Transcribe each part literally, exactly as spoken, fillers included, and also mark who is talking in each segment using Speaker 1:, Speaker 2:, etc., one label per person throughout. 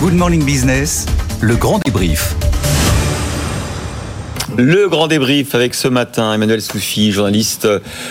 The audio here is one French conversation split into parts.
Speaker 1: Good Morning Business, le grand débrief.
Speaker 2: Le grand débrief avec ce matin Emmanuel Soufi, journaliste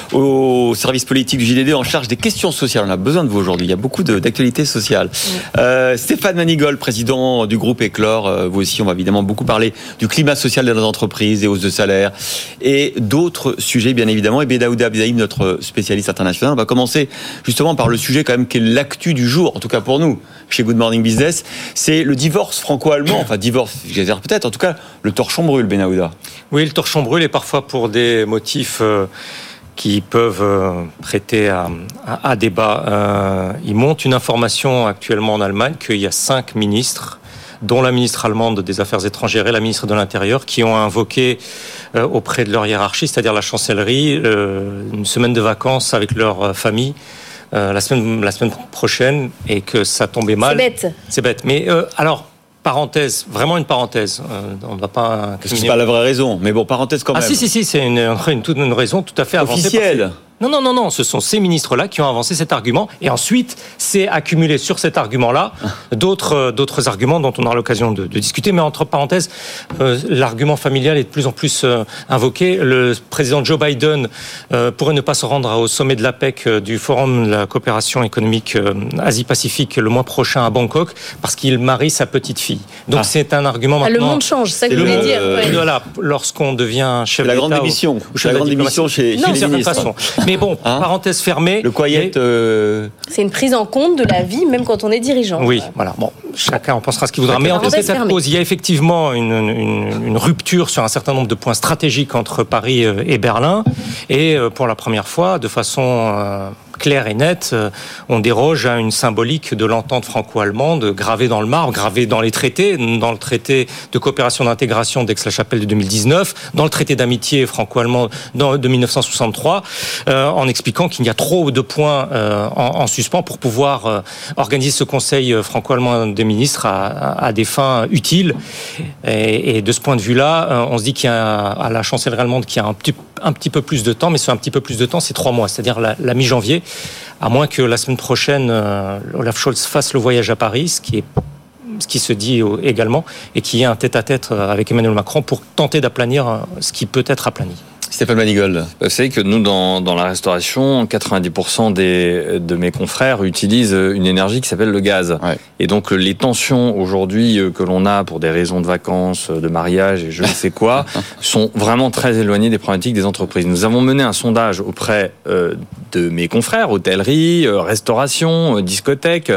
Speaker 2: au service politique du J D D en charge des questions sociales. On a besoin de vous aujourd'hui, il y a beaucoup de, d'actualités sociales. Oui. Euh, Stéphane Manigol, président du groupe Éclore. Euh, vous aussi, on va évidemment beaucoup parler du climat social dans les entreprises, des hausses de salaire et d'autres sujets bien évidemment. Et Benaouda Abdelhaim, notre spécialiste international. On va commencer justement par le sujet quand même qui est l'actu du jour, en tout cas pour nous, chez Good Morning Business. C'est le divorce franco-allemand, enfin divorce, j'exagère peut-être, en tout cas le torchon brûle, Benaouda.
Speaker 3: Oui, le torchon brûle, et parfois pour des motifs euh, qui peuvent euh, prêter à, à, à débat. Euh, il monte une information actuellement en Allemagne qu'il y a cinq ministres, dont la ministre allemande des Affaires étrangères et la ministre de l'Intérieur, qui ont invoqué euh, auprès de leur hiérarchie, c'est-à-dire la chancellerie, euh, une semaine de vacances avec leur famille. Euh, la semaine, la semaine prochaine, et que ça tombait mal.
Speaker 4: C'est bête.
Speaker 3: C'est bête. Mais euh, alors, parenthèse, vraiment une parenthèse. Euh, on ne va pas.
Speaker 2: Parce que c'est pas la vraie raison, mais bon, parenthèse quand même.
Speaker 3: Ah si si si, c'est une, une, une, une raison tout à fait avancée.
Speaker 2: Officielle.
Speaker 3: Non, non, non, non, ce sont ces ministres-là qui ont avancé cet argument, et ensuite, c'est accumulé sur cet argument-là d'autres, d'autres arguments dont on aura l'occasion de, de discuter, mais entre parenthèses, euh, l'argument familial est de plus en plus euh, invoqué. Le président Joe Biden euh, pourrait ne pas se rendre au sommet de l'APEC, euh, du Forum de la coopération économique euh, Asie-Pacifique, le mois prochain à Bangkok, parce qu'il marie sa petite-fille. Donc ah. c'est un argument maintenant...
Speaker 4: Ah, le monde change, c'est ça que vous voulez dire.
Speaker 3: Euh, ouais. Voilà, lorsqu'on devient chef
Speaker 2: c'est
Speaker 3: d'État...
Speaker 2: la grande émission.
Speaker 3: Ou, ou
Speaker 2: c'est la grande émission chez,
Speaker 3: non,
Speaker 2: chez les ministres.
Speaker 3: Façon. Mais bon, hein, parenthèse fermée.
Speaker 2: Le quiet. Euh...
Speaker 4: C'est une prise en compte de la vie, même quand on est dirigeant.
Speaker 3: Oui, voilà. Bon, chacun en pensera ce qu'il voudra. Mais en tout cas, cette cause, il y a effectivement une, une, une rupture sur un certain nombre de points stratégiques entre Paris et Berlin. Et pour la première fois, de façon euh, claire et nette, on déroge à une symbolique de l'entente franco-allemande gravée dans le marbre, gravée dans les traités, dans le traité de coopération d'intégration d'Aix-la-Chapelle de deux mille dix-neuf, dans le traité d'amitié franco-allemand de dix-neuf cent soixante-trois, euh, en expliquant qu'il y a trop de points euh, en, en suspens pour pouvoir euh, organiser ce Conseil franco-allemand des ministres à, à, à des fins utiles. Et, et de ce point de vue-là, euh, on se dit qu'il y a à la chancellerie allemande qu'il y a un petit, un petit peu plus de temps, mais ce un petit peu plus de temps, c'est trois mois, c'est-à-dire la, la mi-janvier. À moins que la semaine prochaine, euh, Olaf Scholz fasse le voyage à Paris, ce qui est ce qui se dit également, et qu'il y ait un tête-à-tête avec Emmanuel Macron pour tenter d'aplanir ce qui peut être aplani.
Speaker 2: Stéphane Manigol.
Speaker 5: Vous savez que nous, dans, dans la restauration, quatre-vingt-dix pour cent des, de mes confrères utilisent une énergie qui s'appelle le gaz. Ouais. Et donc, les tensions aujourd'hui que l'on a pour des raisons de vacances, de mariage et je ne sais quoi, sont vraiment très éloignées des problématiques des entreprises. Nous avons mené un sondage auprès euh, de mes confrères, hôtellerie, euh, restauration, euh, discothèque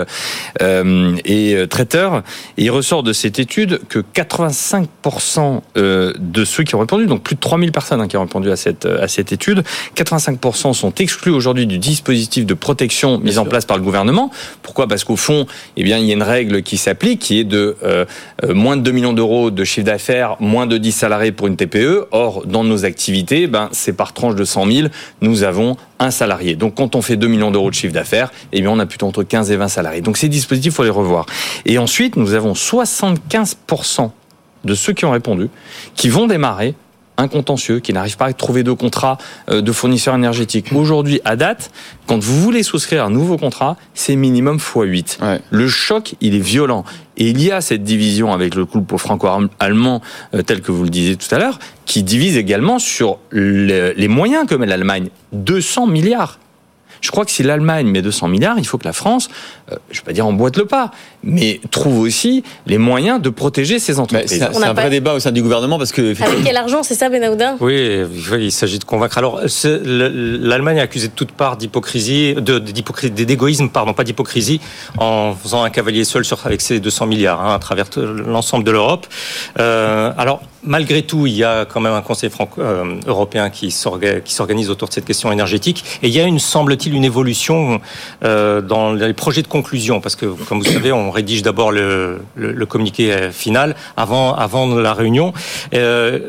Speaker 5: euh, et euh, traiteurs. Et il ressort de cette étude que quatre-vingt-cinq pour cent euh, de ceux qui ont répondu, donc plus de trois mille personnes hein, qui ont répondu à cette, à cette étude, quatre-vingt-cinq pour cent sont exclus aujourd'hui du dispositif de protection mis en place par le gouvernement. Pourquoi ? Parce qu'au fond, eh bien, il y a une règle qui s'applique, qui est de euh, moins de deux millions d'euros de chiffre d'affaires, moins de dix salariés pour une T P E. Or, dans nos activités, ben, c'est par tranche de cent mille, nous avons un salarié. Donc, quand on fait deux millions d'euros de chiffre d'affaires, eh bien, on a plutôt entre quinze et vingt salariés. Donc, ces dispositifs, il faut les revoir. Et ensuite, nous avons soixante-quinze pour cent de ceux qui ont répondu qui vont démarrer un contentieux, qui n'arrive pas à trouver de contrat de fournisseur énergétique. Aujourd'hui, à date, quand vous voulez souscrire un nouveau contrat, c'est minimum fois huit. Ouais. Le choc, il est violent. Et il y a cette division avec le couple franco-allemand, euh, tel que vous le disiez tout à l'heure, qui divise également sur le, les moyens que met l'Allemagne. deux cents milliards. Je crois que si l'Allemagne met deux cents milliards, il faut que la France, euh, je ne vais pas dire emboîte le pas, mais trouve aussi les moyens de protéger ses entreprises.
Speaker 2: C'est, c'est un vrai pas... débat au sein du gouvernement parce que...
Speaker 4: Avec quel argent, c'est ça, Benaouda ?
Speaker 3: Oui, il s'agit de convaincre. Alors, c'est, l'Allemagne est accusée de toutes parts d'hypocrisie, de, d'hypocrisie, d'égoïsme, pardon, pas d'hypocrisie, en faisant un cavalier seul sur, avec ses deux cents milliards hein, à travers l'ensemble de l'Europe. Euh, alors, malgré tout, il y a quand même un Conseil franco- euh, européen qui, s'orga- qui s'organise autour de cette question énergétique. Et il y a une, semble-t-il, une évolution euh, dans les projets de conclusion, parce que, comme vous savez, on rédige d'abord le, le, le communiqué final avant, avant la réunion. Euh,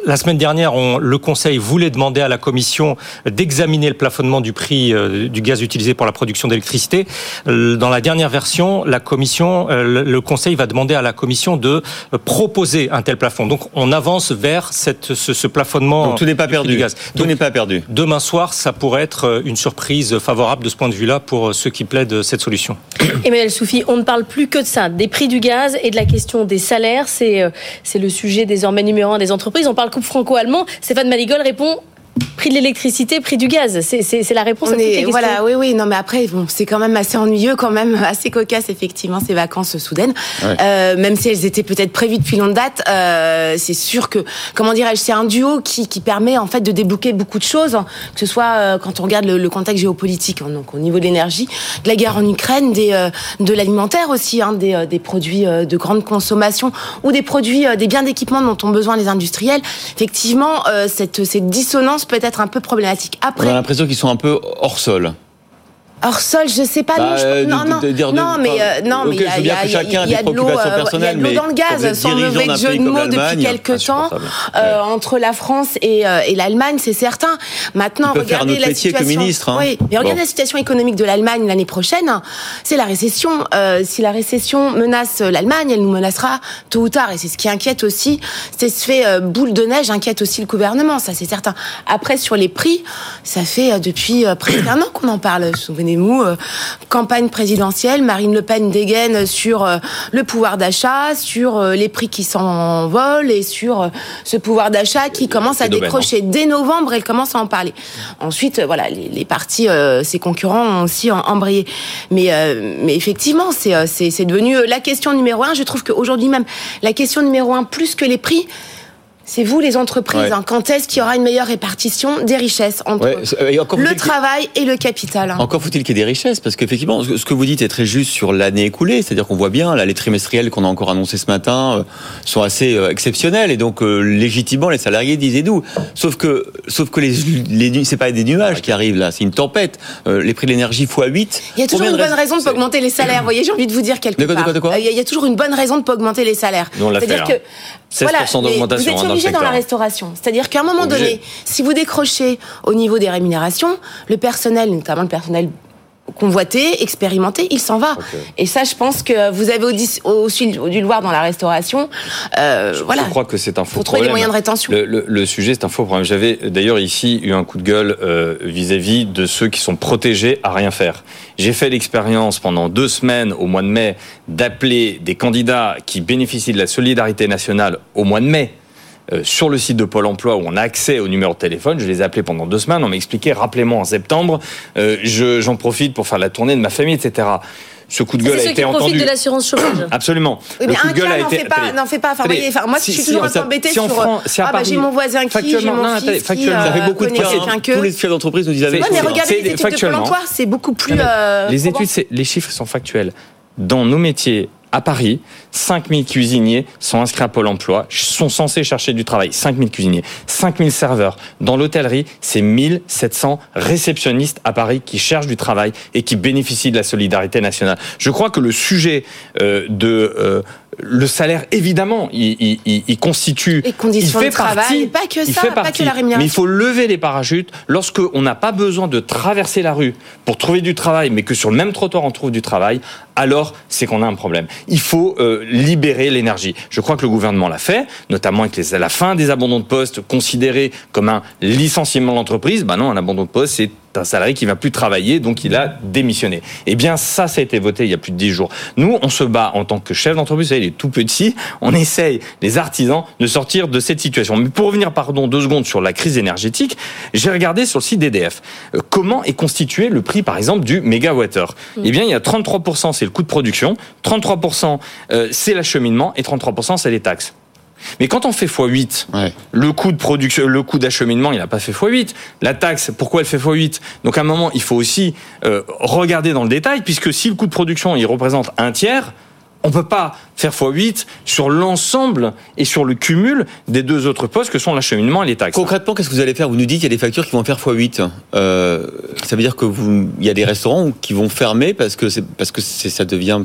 Speaker 3: la semaine dernière, on, le Conseil voulait demander à la Commission d'examiner le plafonnement du prix euh, du gaz utilisé pour la production d'électricité. Dans la dernière version, la Commission, euh, le Conseil va demander à la Commission de proposer un tel plafond. Donc on avance vers cette, ce, ce plafonnement.
Speaker 2: Donc tout n'est pas perdu. Du gaz. Tout
Speaker 3: Donc,
Speaker 2: n'est pas perdu.
Speaker 3: Demain soir, ça pourrait être une surprise favorable de ce point de vue-là pour ceux qui plaident cette solution.
Speaker 4: Emmanuel Soufi, on ne parle plus que de ça, des prix du gaz et de la question des salaires. C'est, c'est le sujet désormais numéro un des entreprises. On parle couple franco-allemand. Stéphane Manigold répond... Prix de l'électricité, prix du gaz, c'est, c'est, c'est la réponse
Speaker 6: on
Speaker 4: à toutes
Speaker 6: est,
Speaker 4: les questions.
Speaker 6: Voilà, oui, oui, non, mais après, bon, c'est quand même assez ennuyeux, quand même assez cocasse, effectivement, ces vacances soudaines. Ouais. Euh, même si elles étaient peut-être prévues depuis longue date, euh, c'est sûr que, comment dirais-je, c'est un duo qui, qui permet en fait de débloquer beaucoup de choses, que ce soit euh, quand on regarde le, le contexte géopolitique, hein, donc au niveau de l'énergie, de la guerre en Ukraine, des, euh, de l'alimentaire aussi, hein, des, euh, des produits euh, de grande consommation ou des produits, euh, des biens d'équipement dont ont besoin les industriels. Effectivement, euh, cette, cette dissonance peut être un peu problématique. Après,
Speaker 2: on a l'impression qu'ils sont un peu hors sol.
Speaker 6: Hors sol, je sais pas.
Speaker 2: Bah,
Speaker 6: non, je, non, non,
Speaker 2: de, de, de,
Speaker 6: non, mais euh, non,
Speaker 2: okay,
Speaker 6: mais il y a, y a, y a, y a de l'eau, il y a de l'eau dans le gaz, sans mauvais jeu de mots depuis quelques temps euh, ouais. entre la France et, euh, et l'Allemagne, c'est certain. Maintenant, regardez la situation.
Speaker 2: Ministre, hein.
Speaker 6: Oui, mais regardez bon. la situation économique de l'Allemagne l'année prochaine. C'est la récession. Euh, si la récession menace l'Allemagne, elle nous menacera tôt ou tard, et c'est ce qui inquiète aussi. C'est ce fait euh, boule de neige inquiète aussi le gouvernement, ça c'est certain. Après, sur les prix, ça fait euh, depuis euh, presque un an qu'on en parle. Souvenez-vous, euh, campagne présidentielle, Marine Le Pen dégaine sur euh, le pouvoir d'achat, sur euh, les prix qui s'envolent et sur euh, ce pouvoir d'achat qui commence à décrocher. Dès novembre, elle commence à en parler. Ensuite, euh, voilà, les, les partis, euh, ses concurrents ont aussi en, embrayé. Mais, euh, mais effectivement, c'est, euh, c'est, c'est devenu la question numéro un. Je trouve qu'aujourd'hui même, la question numéro un, plus que les prix, c'est vous, les entreprises. Ouais. Hein. Quand est-ce qu'il y aura une meilleure répartition des richesses entre ouais. le travail et le capital? Hein.
Speaker 2: Encore faut-il qu'il y ait des richesses, parce qu'effectivement, ce que vous dites est très juste sur l'année écoulée. C'est-à-dire qu'on voit bien, là, les trimestriels qu'on a encore annoncés ce matin euh, sont assez euh, exceptionnels, et donc euh, légitimement, les salariés disent et nous. Sauf que, sauf que les, les, c'est pas des nuages qui arrivent là, c'est une tempête. Euh, les prix de l'énergie fois huit.
Speaker 6: Il y a toujours une bonne raison de pas augmenter les salaires. Vous voyez, j'ai envie de vous dire quelque
Speaker 2: de quoi,
Speaker 6: part.
Speaker 2: De quoi, de quoi
Speaker 6: il y a toujours une bonne raison de pas augmenter les salaires.
Speaker 5: Nous, on l'a
Speaker 6: C'est-à-dire
Speaker 5: fait,
Speaker 6: que
Speaker 5: seize pour cent
Speaker 6: voilà,
Speaker 5: d'augmentation.
Speaker 6: Vous êtes obligé dans, dans la restauration. C'est-à-dire qu'à un moment obligé. donné, si vous décrochez au niveau des rémunérations, le personnel, notamment le personnel convoité, expérimenté, il s'en va. Okay. Et ça, je pense que vous avez aussi dû le voir dans la restauration. Euh,
Speaker 5: je,
Speaker 6: voilà.
Speaker 5: je crois que c'est un faux
Speaker 6: Faut trouver
Speaker 5: problème.
Speaker 6: des moyens de rétention.
Speaker 5: Le, le, le sujet, c'est un faux problème. J'avais d'ailleurs ici eu un coup de gueule euh, vis-à-vis de ceux qui sont protégés à rien faire. J'ai fait l'expérience pendant deux semaines au mois de mai d'appeler des candidats qui bénéficient de la solidarité nationale au mois de mai. Euh, sur le site de Pôle emploi où on a accès au numéro de téléphone. Je les ai appelés pendant deux semaines. On m'a expliqué, rappelez-moi en septembre, euh, je, j'en profite pour faire la tournée de ma famille, et cetera. Ce coup de gueule a été entendu. C'est ceux qui profitent
Speaker 4: de l'assurance chômage.
Speaker 5: Absolument.
Speaker 6: Oui, mais le coup un de gueule cas, a n'en été. Fait pas, n'en fait pas. Enfin, voyez, enfin, moi, si, je suis si, toujours si, embêtée si sur. Prend, si ah, bah, j'ai mon voisin qui, j'ai mon non, fils qui.
Speaker 2: Ça fait beaucoup de cas. Tous les chefs d'entreprise nous disent la même chose.
Speaker 6: Ouais, mais regardez les études de Pôle emploi, c'est beaucoup plus.
Speaker 5: Les études, les chiffres sont factuels. Dans nos métiers, à Paris, cinq mille cuisiniers sont inscrits à Pôle emploi, sont censés chercher du travail. cinq mille cuisiniers, cinq mille serveurs. Dans l'hôtellerie, c'est mille sept cents réceptionnistes à Paris qui cherchent du travail et qui bénéficient de la solidarité nationale. Je crois que le sujet euh, de... Euh, le salaire, évidemment, il, il, il constitue.
Speaker 6: Les conditions
Speaker 5: il fait
Speaker 6: de travail,
Speaker 5: partie,
Speaker 6: pas que
Speaker 5: il
Speaker 6: ça,
Speaker 5: fait
Speaker 6: pas
Speaker 5: partie,
Speaker 6: que la rémunération.
Speaker 5: Mais il faut lever les parachutes lorsqu'on n'a pas besoin de traverser la rue pour trouver du travail, mais que sur le même trottoir on trouve du travail. Alors, c'est qu'on a un problème. Il faut euh, libérer l'énergie. Je crois que le gouvernement l'a fait, notamment avec les, la fin des abandons de poste considérés comme un licenciement de l'entreprise. Ben non, un abandon de poste, c'est un salarié qui ne va plus travailler, donc il a démissionné. Eh bien, ça, ça a été voté il y a plus de dix jours. Nous, on se bat en tant que chef d'entreprise, vous savez, les tout petits, on essaye, les artisans, de sortir de cette situation. Mais pour revenir, pardon, deux secondes sur la crise énergétique, j'ai regardé sur le site d'E D F euh, comment est constitué le prix, par exemple, du mégawattheure. Mmh. Eh bien, il y a trente-trois pour cent, c'est le coût de production, trente-trois pour cent, euh, c'est l'acheminement, et trente-trois pour cent, c'est les taxes. Mais quand on fait fois huit, ouais. le coût de production, le coût d'acheminement, il n'a pas fait fois huit. La taxe, pourquoi elle fait fois huit? Donc à un moment, il faut aussi euh, regarder dans le détail, puisque si le coût de production, il représente un tiers, on ne peut pas faire fois huit sur l'ensemble et sur le cumul des deux autres postes que sont l'acheminement et les taxes.
Speaker 2: Concrètement, qu'est-ce que vous allez faire? Vous nous dites qu'il y a des factures qui vont faire fois huit. Euh, ça veut dire que vous, il y a des restaurants qui vont fermer parce que c'est, parce que c'est, ça devient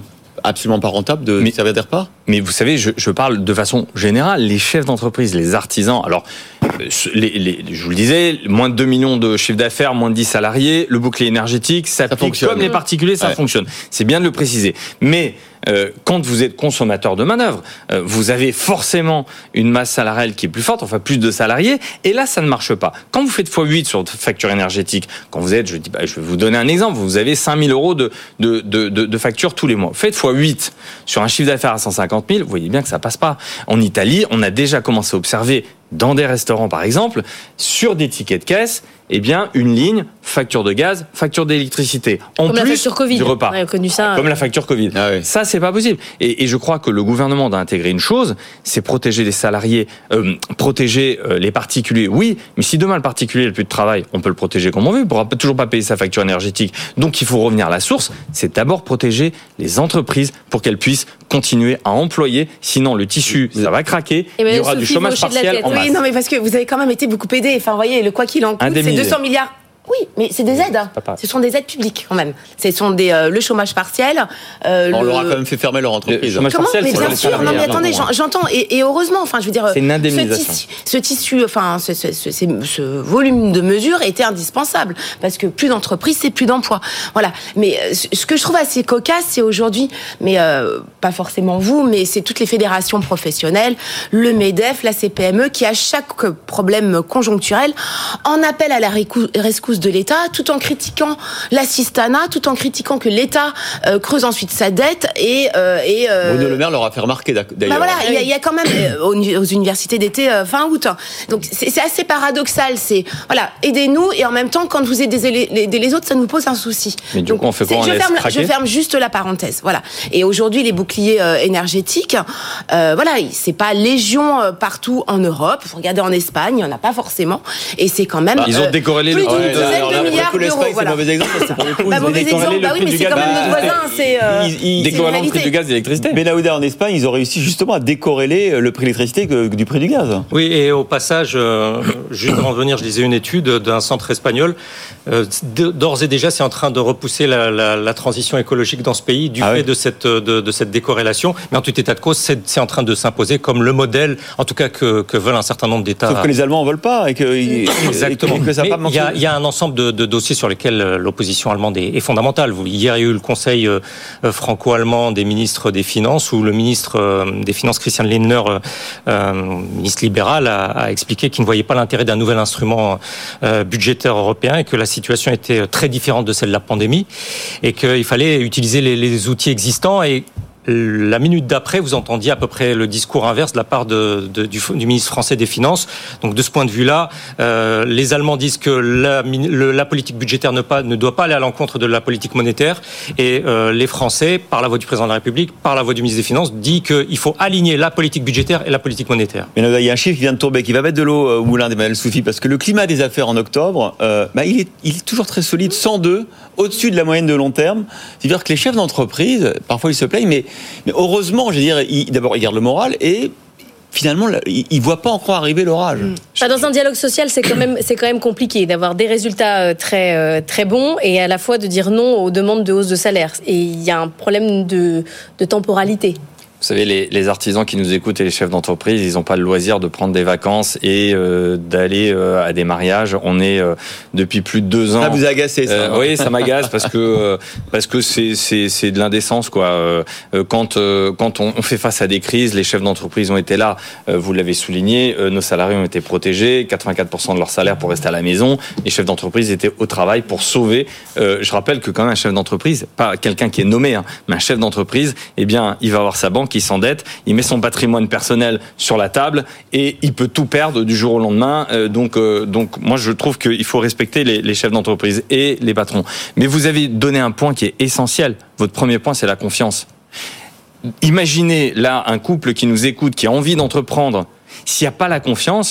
Speaker 2: absolument pas rentable de mais, servir des repas.
Speaker 5: Mais vous savez, je, je parle de façon générale. Les chefs d'entreprise, les artisans. Alors, les, les, je vous le disais, moins de deux millions de chiffre d'affaires, moins de dix salariés, le bouclier énergétique, ça, ça fonctionne. Comme les particuliers, ça ouais. fonctionne. C'est bien de le préciser. Mais Euh, quand vous êtes consommateur de manœuvre, euh, vous avez forcément une masse salariale qui est plus forte, enfin plus de salariés, et là ça ne marche pas. Quand vous faites fois huit sur votre facture énergétique, quand vous êtes, je, dis, bah, je vais vous donner un exemple, vous avez cinq mille euros de, de, de, de, de facture tous les mois. Faites fois huit sur un chiffre d'affaires à cent cinquante mille, vous voyez bien que ça passe pas. En Italie, on a déjà commencé à observer dans des restaurants par exemple, sur des tickets de caisse, eh bien une ligne facture de gaz, facture d'électricité, en
Speaker 4: comme
Speaker 5: plus
Speaker 4: la facture Covid.
Speaker 5: Du repas.
Speaker 4: On a connu ça.
Speaker 5: Comme la facture Covid. Ah oui. Ça c'est pas possible. Et, et je crois que le gouvernement doit intégrer une chose, c'est protéger les salariés, euh, protéger euh, les particuliers. Oui, mais si demain le particulier n'a plus de travail, on peut le protéger comme on veut. Il ne pourra toujours pas payer sa facture énergétique. Donc il faut revenir à la source. C'est d'abord protéger les entreprises pour qu'elles puissent continuer à employer. Sinon le tissu ça va craquer.
Speaker 6: Et
Speaker 5: il y aura du chômage partiel en masse.
Speaker 6: Oui, non mais parce que vous avez quand même été beaucoup aidé. Enfin, vous voyez, le quoi qu'il en coûte, c'est deux cents milliards. Oui, mais c'est des aides. Ce sont des aides publiques quand même. Ce sont des euh, le chômage partiel.
Speaker 2: Euh, on le... leur a quand même fait fermer leur entreprise.
Speaker 6: Comment partiel, mais bien sûr. Non, mais attendez, non, j'entends et, et heureusement. Enfin, je veux dire,
Speaker 5: c'est une indemnisation.
Speaker 6: Ce tissu, ce tissu enfin, ce, ce, ce, ce volume de mesures était indispensable parce que plus d'entreprises, c'est plus d'emplois. Voilà. Mais ce que je trouve assez cocasse, c'est aujourd'hui, mais euh, pas forcément vous, mais c'est toutes les fédérations professionnelles, le MEDEF, la C P M E, qui à chaque problème conjoncturel en appelle à la rescousse de l'État, tout en critiquant l'assistanat, tout en critiquant que l'État euh, creuse ensuite sa dette et... Euh, et
Speaker 2: euh... Bruno Le Maire leur a fait remarquer d'ailleurs.
Speaker 6: Bah voilà, il y, a, il y a quand même euh, aux, aux universités d'été euh, fin août. Hein. Donc c'est, c'est assez paradoxal. C'est voilà, aidez-nous et en même temps quand vous aidez les, les, les autres, ça nous pose un souci.
Speaker 5: Mais du
Speaker 6: Donc,
Speaker 5: coup, on fait quoi?
Speaker 6: je, ferme, je ferme juste la parenthèse. Voilà. Et aujourd'hui, les boucliers euh, énergétiques, euh, voilà, c'est pas légion euh, partout en Europe. Vous regardez en Espagne, il y en a pas forcément. Et c'est quand même.
Speaker 5: Bah, ils ont décorrélé
Speaker 6: plus
Speaker 5: le.
Speaker 6: d'une dizaine de milliards d'euros.
Speaker 2: C'est un mauvais exemple. C'est pour le coup.
Speaker 6: Bah, mauvais exemple. Bah oui, mais c'est quand même notre voisin. C'est.
Speaker 5: Décorrélant le prix du gaz et de l'électricité.
Speaker 2: Benaouda en Espagne, ils ont réussi justement à décorréler le prix de l'électricité du prix du gaz.
Speaker 3: Oui, et au passage, euh, juste avant de venir, je lisais une étude d'un centre espagnol. Euh, d'ores et déjà, c'est en train de repousser la, la, la transition écologique dans ce pays du ah fait oui. de cette de, de cette décorrélation. Mais en tout état de cause, c'est, c'est en train de s'imposer comme le modèle, en tout cas que, que veulent un certain nombre d'États.
Speaker 2: Sauf que les Allemands en veulent pas et que
Speaker 3: exactement. Et que ça il y a, y a un ensemble de, de dossiers sur lesquels l'opposition allemande est, est fondamentale. Hier, il y a eu le Conseil euh, franco-allemand des ministres des Finances où le ministre euh, des Finances, Christian Lindner, euh, ministre libéral, a, a expliqué qu'il ne voyait pas l'intérêt d'un nouvel instrument euh, budgétaire européen et que la situation était très différente de celle de la pandémie et qu'il fallait utiliser les, les outils existants. Et la minute d'après, vous entendiez à peu près le discours inverse de la part de, de, du, du ministre français des Finances. Donc de ce point de vue-là, euh, les Allemands disent que la, le, la politique budgétaire ne, pas, ne doit pas aller à l'encontre de la politique monétaire. Et euh, les Français, par la voix du président de la République, par la voix du ministre des Finances, disent qu'il faut aligner la politique budgétaire et la politique monétaire.
Speaker 2: Mais là, il y a un chiffre qui vient de tomber, qui va mettre de l'eau au moulin d'Emmanuel Soufi, parce que le climat des affaires en octobre, euh, bah, il, est, il est toujours très solide, cent deux, au-dessus de la moyenne de long terme. C'est-à-dire que les chefs d'entreprise, parfois ils se plaignent, mais Mais heureusement, je veux dire, ils, d'abord, ils gardent le moral et finalement, ils ne voient pas encore arriver l'orage.
Speaker 4: Mmh. Dans un dialogue social, c'est quand même, c'est quand même compliqué d'avoir des résultats très, très bons et à la fois de dire non aux demandes de hausse de salaire. Et il y a un problème de, de temporalité.
Speaker 5: Vous savez, les, les artisans qui nous écoutent et les chefs d'entreprise, ils n'ont pas le loisir de prendre des vacances et euh, d'aller euh, à des mariages. On est euh, depuis plus de deux ans.
Speaker 2: Ça vous a agacé, ça.
Speaker 5: Euh, oui, ça m'agace parce que euh, parce que c'est c'est c'est de l'indécence, quoi. Euh, quand euh, quand on, on fait face à des crises, les chefs d'entreprise ont été là. Euh, vous l'avez souligné, euh, nos salariés ont été protégés, quatre-vingt-quatre pour cent de leur salaire pour rester à la maison. Les chefs d'entreprise étaient au travail pour sauver. Euh, je rappelle que quand même un chef d'entreprise, pas quelqu'un qui est nommé, hein, mais un chef d'entreprise, eh bien, il va avoir sa banque qui s'endette, il met son patrimoine personnel sur la table et il peut tout perdre du jour au lendemain. Euh, donc, euh, donc, moi, je trouve qu'il faut respecter les, les chefs d'entreprise et les patrons. Mais vous avez donné un point qui est essentiel. Votre premier point, c'est la confiance. Imaginez là un couple qui nous écoute, qui a envie d'entreprendre. S'il n'y a pas la confiance,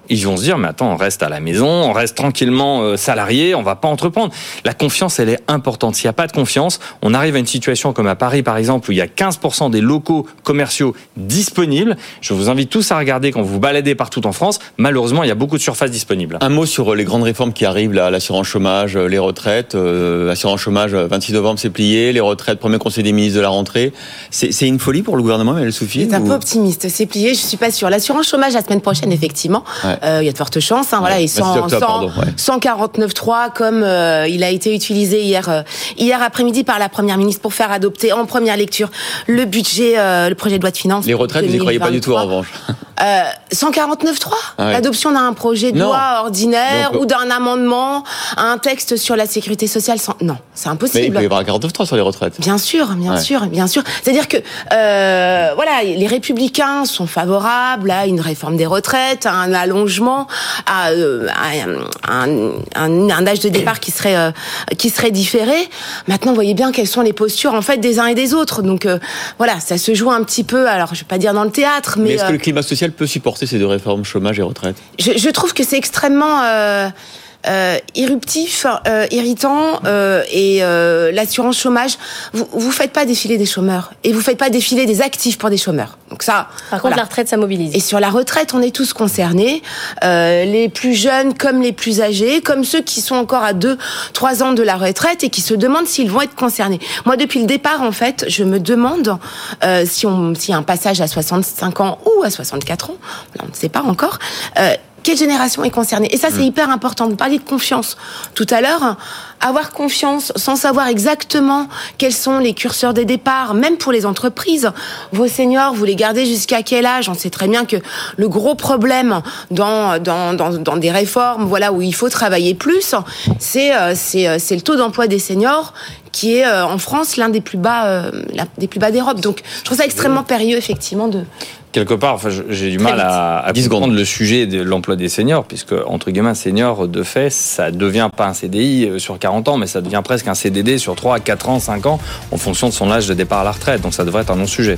Speaker 5: ils vont se dire, mais attends, on reste à la maison, on reste tranquillement euh, salarié, on va pas entreprendre. La confiance, elle est importante. S'il n'y a pas de confiance, on arrive à une situation comme à Paris, par exemple, où il y a quinze pour cent des locaux commerciaux disponibles. Je vous invite tous à regarder quand vous vous baladez partout en France. Malheureusement, il y a beaucoup de surfaces disponibles.
Speaker 2: Un mot sur les grandes réformes qui arrivent, là, l'assurance chômage, les retraites. Euh, l'assurance chômage, vingt-six novembre, c'est plié. Les retraites, premier conseil des ministres de la rentrée. C'est, c'est une folie pour le gouvernement, Emmanuelle Soufie?
Speaker 6: C'est un
Speaker 2: ou...
Speaker 6: peu optimiste. C'est plié, je suis pas sûre. L'assurance chômage, la semaine prochaine, effectivement, il ouais. euh, y a de fortes chances. Hein, ouais. Voilà, et cent, octobre, cent, ouais. cent quarante-neuf trois, comme euh, il a été utilisé hier, euh, hier après-midi par la Première ministre pour faire adopter en première lecture le budget, euh, le projet de loi de finances.
Speaker 2: Les retraites, vous n'y croyez pas du tout, en revanche?
Speaker 6: Euh, cent quarante-neuf trois, ah ouais. L'adoption d'un projet de non. loi ordinaire Donc, ou d'un amendement à un texte sur la sécurité sociale. Sans... Non, c'est impossible.
Speaker 2: Mais il peut y avoir un quarante-neuf trois sur les retraites.
Speaker 6: Bien sûr, bien ouais. sûr, bien sûr. C'est-à-dire que euh, voilà, les Républicains sont favorables à une réforme des retraites, à un allongement, à, euh, à un, un, un âge de départ qui serait euh, qui serait différé. Maintenant, vous voyez bien quelles sont les postures en fait des uns et des autres. Donc euh, voilà, ça se joue un petit peu. Alors, je vais pas dire dans le théâtre, mais,
Speaker 2: mais est-ce
Speaker 6: euh,
Speaker 2: que le climat social peut supporter ces deux réformes, chômage et retraite?
Speaker 6: je, je trouve que c'est extrêmement euh, euh, irruptif, euh, irritant, euh, et euh, l'assurance chômage, vous vous faites pas défiler des chômeurs et vous faites pas défiler des actifs pour des chômeurs. Donc ça.
Speaker 4: Par
Speaker 6: voilà.
Speaker 4: contre, la retraite, ça mobilise.
Speaker 6: Et sur la retraite, on est tous concernés, euh, les plus jeunes comme les plus âgés, comme ceux qui sont encore à deux, trois ans de la retraite et qui se demandent s'ils vont être concernés. Moi, depuis le départ, en fait, je me demande euh, si on, s'il y a un passage à soixante-cinq ans ou à soixante-quatre ans, on ne sait pas encore. Euh, Quelle génération est concernée? Et ça, c'est mmh. hyper important. Vous parliez de confiance tout à l'heure. Avoir confiance sans savoir exactement quels sont les curseurs des départs, même pour les entreprises. Vos seniors, vous les gardez jusqu'à quel âge? On sait très bien que le gros problème dans dans dans, dans des réformes, voilà, où il faut travailler plus, c'est c'est c'est le taux d'emploi des seniors qui est en France l'un des plus bas euh, des plus bas d'Europe. Donc, je trouve ça extrêmement périlleux, effectivement, de
Speaker 5: quelque part, enfin, j'ai du mal à, à comprendre le sujet de l'emploi des seniors, puisque, entre guillemets, un senior, de fait, ça devient pas un C D I sur quarante ans, mais ça devient presque un C D D sur trois, quatre ans, cinq ans, en fonction de son âge de départ à la retraite. Donc ça devrait être un non-sujet.